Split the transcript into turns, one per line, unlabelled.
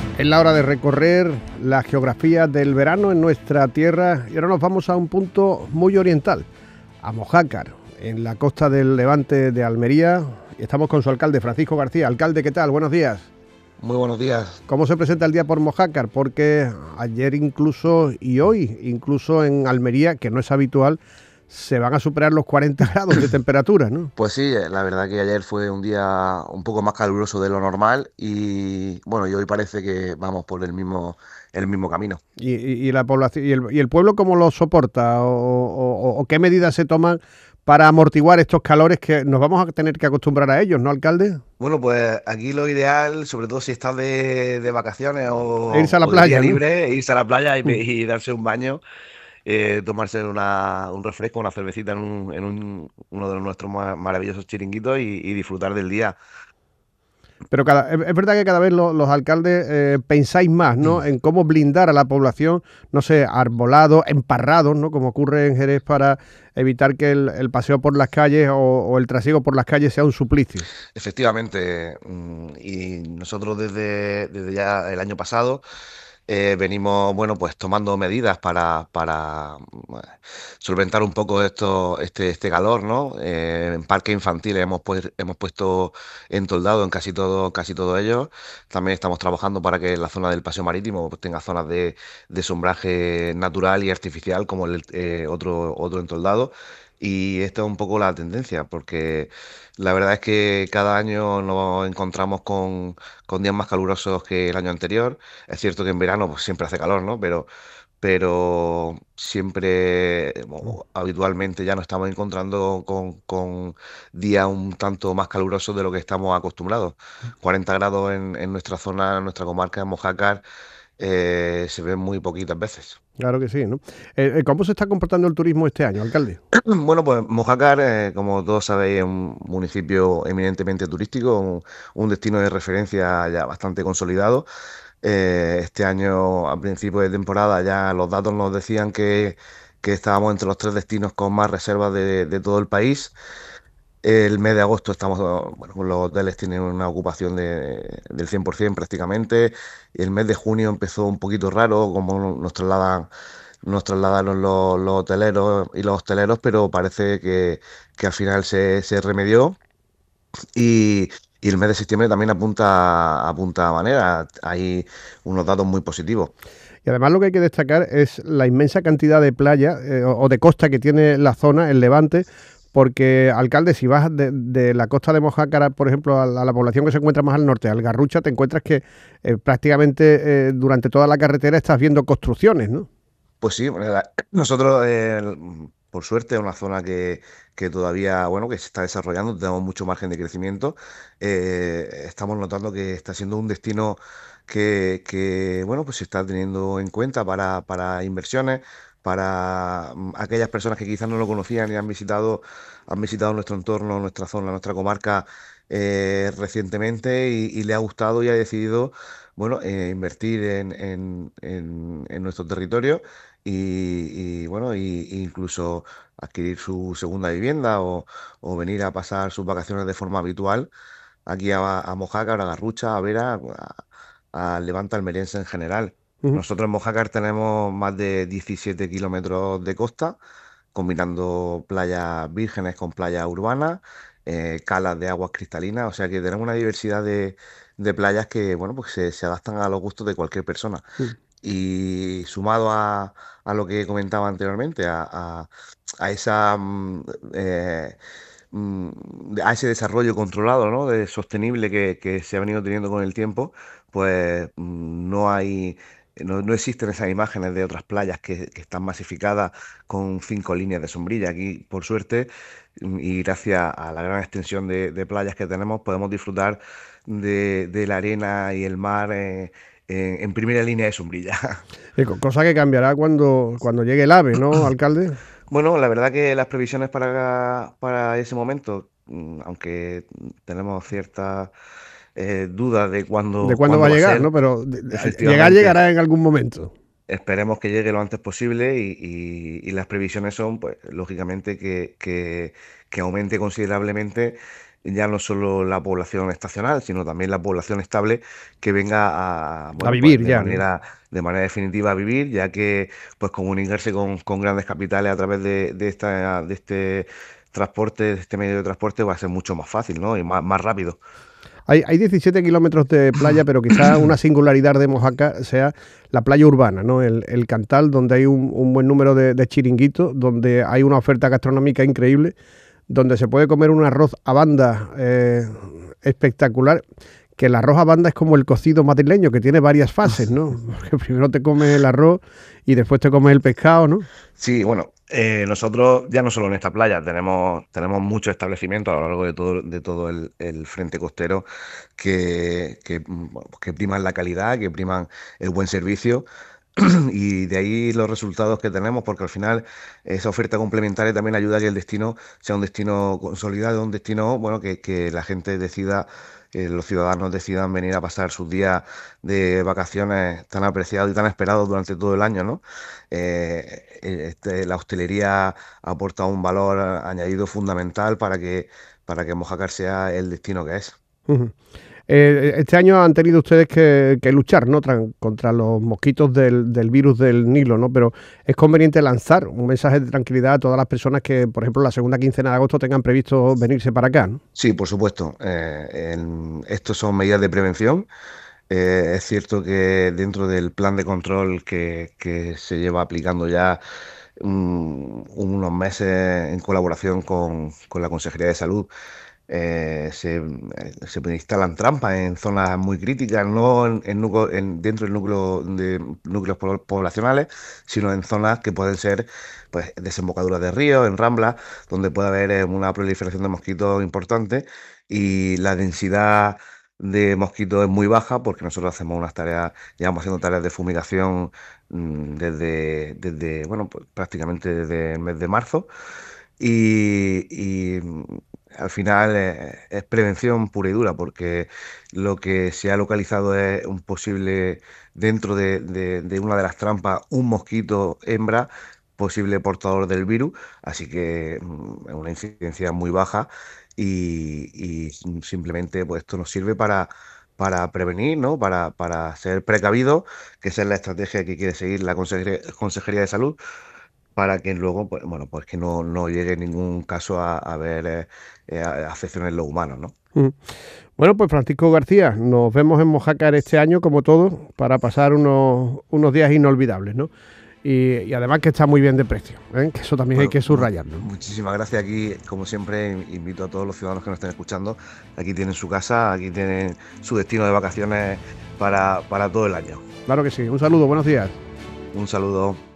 Es la hora de recorrer la geografía del verano en nuestra tierra y ahora nos vamos a un punto muy oriental, a Mojácar, en la costa del Levante de Almería. Y estamos con su alcalde, Francisco García. Alcalde, ¿qué tal? Buenos días.
Muy buenos días.
¿Cómo se presenta el día por Mojácar? Porque ayer incluso y hoy, incluso en Almería, que no es habitual, se van a superar los 40 grados de temperatura, ¿no?
Pues sí, la verdad que ayer fue un día un poco más caluroso de lo normal y bueno, y hoy parece que vamos por el mismo camino.
Y la población y el pueblo cómo lo soporta o qué medidas se toman para amortiguar estos calores que nos vamos a tener que acostumbrar a ellos, ¿no, alcalde?
Bueno, pues aquí lo ideal, sobre todo si estás de vacaciones
E irse a la
o de día
playa, ¿no?
libre, es irse a la playa y,
Mm.
y darse un baño, tomarse un refresco, una cervecita uno de nuestros maravillosos chiringuitos y disfrutar del día.
Pero es verdad que cada vez los alcaldes pensáis más, ¿no? En cómo blindar a la población, no sé, arbolados, emparrados, ¿no? Como ocurre en Jerez para evitar que el paseo por las calles o el trasiego por las calles sea un suplicio.
Efectivamente, y nosotros desde ya el año pasado venimos, bueno, pues tomando medidas para solventar un poco este calor, ¿no? En parques infantiles hemos puesto entoldado en casi todo ello. También estamos trabajando para que la zona del paseo marítimo pues, tenga zonas de sombraje natural y artificial como otro entoldado. Y esta es un poco la tendencia, porque la verdad es que cada año nos encontramos con días más calurosos que el año anterior. Es cierto que en verano pues, siempre hace calor, ¿no? Pero siempre, habitualmente ya nos estamos encontrando con días un tanto más calurosos de lo que estamos acostumbrados. 40 grados en nuestra zona, en nuestra comarca, en Mojácar, se ven muy poquitas veces.
Claro que sí, ¿no? ¿Cómo se está comportando el turismo este año, alcalde?
Bueno, pues Mojácar, como todos sabéis, es un municipio eminentemente turístico, un destino de referencia ya bastante consolidado. Este año, a principio de temporada, ya los datos nos decían que estábamos entre los tres destinos con más reservas de todo el país. El mes de agosto estamos, bueno, pues los hoteles tienen una ocupación del 100% prácticamente. Y el mes de junio empezó un poquito raro, como nos trasladaron los hoteleros y los hosteleros, pero parece que al final se remedió. Y, y el mes de septiembre también apunta a manera. Hay unos datos muy positivos.
Y además lo que hay que destacar es la inmensa cantidad de playa o de costa que tiene la zona, el Levante, porque, alcalde, si vas de la costa de Mojácar, por ejemplo, a la población que se encuentra más al norte, al Garrucha, te encuentras que prácticamente durante toda la carretera estás viendo construcciones, ¿no?
Pues sí, bueno, nosotros, por suerte, es una zona que todavía, bueno, que se está desarrollando, tenemos mucho margen de crecimiento. Estamos notando que está siendo un destino bueno, pues se está teniendo en cuenta para inversiones, para aquellas personas que quizás no lo conocían y han visitado nuestro entorno, nuestra zona, nuestra comarca recientemente y le ha gustado y ha decidido, bueno, invertir en nuestro territorio bueno, incluso adquirir su segunda vivienda o venir a pasar sus vacaciones de forma habitual aquí a Mojácar, a Garrucha, a Vera, a Levante almeriense en general.
Ujú.
Nosotros en Mojácar tenemos más de 17 kilómetros de costa, combinando playas vírgenes con playas urbanas, calas de aguas cristalinas, o sea que tenemos una diversidad de playas que, bueno, pues se adaptan a los gustos de cualquier persona.
Mm.
Y sumado a lo que comentaba anteriormente, a esa, a ese desarrollo controlado, ¿no? Sostenible que se ha venido teniendo con el tiempo, pues no existen esas imágenes de otras playas que están masificadas con 5 líneas de sombrilla. Aquí, por suerte, y gracias a la gran extensión de playas que tenemos, podemos disfrutar de la arena y el mar en primera línea de sombrilla.
Cosa que cambiará cuando llegue el AVE, ¿no, alcalde?
Bueno, la verdad que las previsiones para ese momento, aunque tenemos ciertas dudas de
De
cuándo,
cuándo va
cuándo
a
va a
llegar, ¿no?
ser,
Pero llegar
efectivamente,
llegará en algún momento.
esperemos que llegue lo antes posible y las previsiones son, pues, lógicamente, que aumente considerablemente ya no solo la población estacional, sino también la población estable que venga a,
A
bueno, pues
vivir ya, ¿no?
de manera definitiva a vivir, ya que pues comunicarse con grandes capitales a través de este transporte, de este medio de transporte va a ser mucho más fácil, ¿no? Y más rápido.
Hay 17 kilómetros de playa, pero quizás una singularidad de Mojácar sea la playa urbana, ¿no? El Cantal, donde hay un buen número de chiringuitos, donde hay una oferta gastronómica increíble, donde se puede comer un arroz a banda espectacular, que el arroz a banda es como el cocido madrileño, que tiene varias fases, ¿no? Porque primero te comes el arroz y después te comes el pescado, ¿no?
Sí, bueno, nosotros ya no solo en esta playa, tenemos muchos establecimientos a lo largo de todo el frente costero bueno, pues que priman la calidad, que priman el buen servicio. Y de ahí los resultados que tenemos, porque al final esa oferta complementaria también ayuda a que el destino sea un destino consolidado, un destino, bueno, que la gente decida, los ciudadanos decidan venir a pasar sus días de vacaciones tan apreciados y tan esperados durante todo el año, ¿no? La hostelería aporta un valor añadido fundamental para que Mojácar sea el destino que es.
Ujú. Este año han tenido ustedes que luchar, ¿no? Contra los mosquitos del virus del Nilo, ¿no? Pero es conveniente lanzar un mensaje de tranquilidad a todas las personas que, por ejemplo, la segunda quincena de agosto tengan previsto venirse para acá, ¿no?
Sí, por supuesto. Estos son medidas de prevención. Es cierto que dentro del plan de control que se lleva aplicando ya unos meses en colaboración con la Consejería de Salud, se instalan trampas en zonas muy críticas, no dentro del núcleo de núcleos poblacionales, sino en zonas que pueden ser pues, desembocaduras de ríos, en ramblas, donde puede haber una proliferación de mosquitos importante y la densidad de mosquitos es muy baja porque nosotros hacemos unas tareas, llevamos haciendo tareas de fumigación bueno, pues, prácticamente desde el mes de marzo y al final es prevención pura y dura porque lo que se ha localizado es un posible, dentro de una de las trampas, un mosquito hembra posible portador del virus, así que es una incidencia muy baja y simplemente pues esto nos sirve para prevenir, ¿no? Para ser precavidos, que esa es la estrategia que quiere seguir la Consejería de Salud para que luego, pues, bueno, pues que no llegue ningún caso a haber afecciones en los humanos, ¿no?
Mm. Bueno, pues Francisco García, nos vemos en Mojácar este año, como todo, para pasar unos días inolvidables, ¿no? Y además que está muy bien de precio, ¿eh? Que eso también hay
Bueno,
que subrayarlo.
muchísimas gracias. Aquí, como siempre, invito a todos los ciudadanos que nos estén escuchando. Aquí tienen su casa, aquí tienen su destino de vacaciones para todo el año.
Claro que sí. Un saludo, buenos días.
Un saludo.